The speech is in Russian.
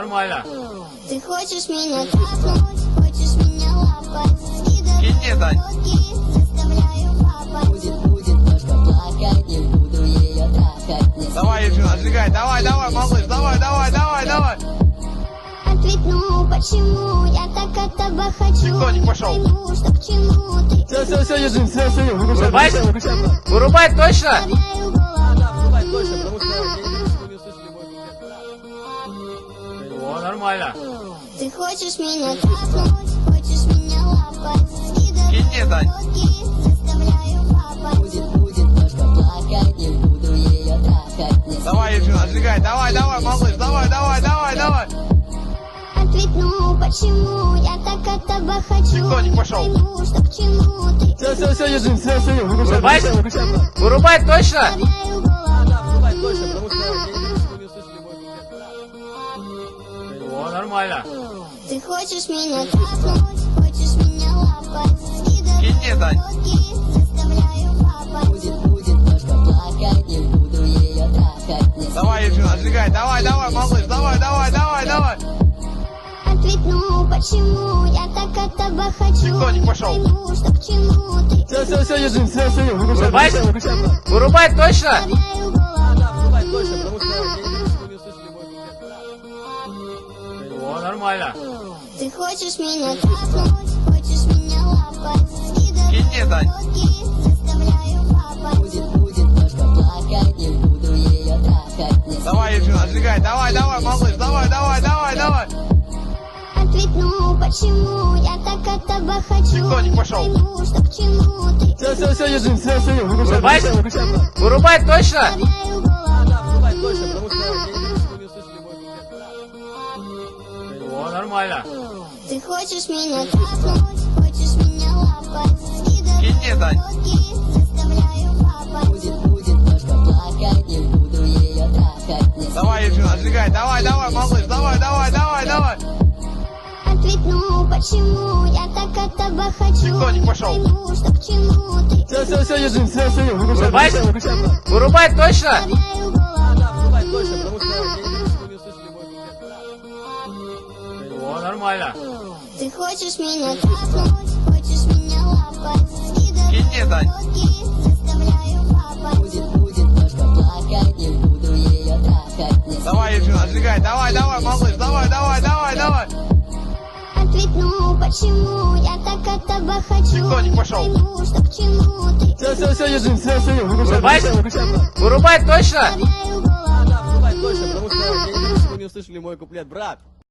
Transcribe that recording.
нормально. Ты хочешь меня трахнуть, хочешь меня лапать, Кинь, Дань. заставляю папать. Будет ножка плакать, не буду ее трахать. Не Давай, Ежина, отжигай, давай, малыш, давай. Ответь, ну почему я так от тебя хочу? Бетоник пошел. Пойму, что к чему ты Все, Ежин, все, Вырубать? Вырубать точно? вставляю голову. Вырубай точно, потому что я не услышали мой куплет. О, нормально. Ты хочешь меня трахнуть, хочешь меня лапать, Кинь, Дань. заставляю папать. Будет ножка плакать, не буду ее трахать. Не Давай, Ежина, отжигай, давай, малыш, давай. Ответь, ну почему я так от тебя хочу? Бетоник пошел. Пойму, что к чему ты все, Ежин, все, Вырубать? Вырубать точно? вставляю голову. Вырубай точно, потому что я не услышали мой куплет. О, нормально. Ты хочешь меня трахнуть, хочешь меня лапать, Кинь, Дань. заставляю папать. Будет ножка плакать, не буду ее трахать. Не Давай, Ежина, отжигай, давай, малыш, давай. Ответь, ну почему я так от тебя хочу? Бетоник пошел. Пойму, что к чему ты все, Ежин, все, Вырубать? Вырубать точно? вставляю голову. Вырубай точно, потому что я не услышали мой куплет. О, нормально. Ты хочешь меня трахнуть, хочешь меня лапать, Кинь, Дань. заставляю папать. Будет ножка плакать, не буду ее трахать. Не Давай, Ежина, отжигай, давай, малыш, давай. Ответь, ну почему я так от тебя хочу? Бетоник пошел. Пойму, что к чему ты все, Ежин, все, Вырубать? Вырубать точно? вставляю голову. Вырубай точно, потому что я не услышали мой куплет. О, нормально. Ты хочешь меня трахнуть, хочешь меня лапать, Кинь, Дань. заставляю папать. Будет ножка плакать, не буду ее трахать. Не Давай, Ежина, отжигай, давай, малыш, давай. Ответь, ну почему я так от тебя хочу? Бетоник пошел. Пойму, что к чему ты все, Ежин, все, Вырубать? Вырубать точно? вставляю голову. Вырубай точно, потому что я не услышали мой куплет. О, нормально. Ты хочешь меня трахнуть, хочешь меня лапать, Кинь, Дань. заставляю папать. Будет ножка плакать, не буду ее трахать. Не Давай, Ежина, отжигай, давай, малыш, давай. Ответь, ну почему я так от тебя хочу? Бетоник пошел. Пойму, что к чему ты все, Ежин, все, Вырубать? Вырубать точно? вставляю голову. Вырубай точно, потому что я не услышали мой куплет, брат.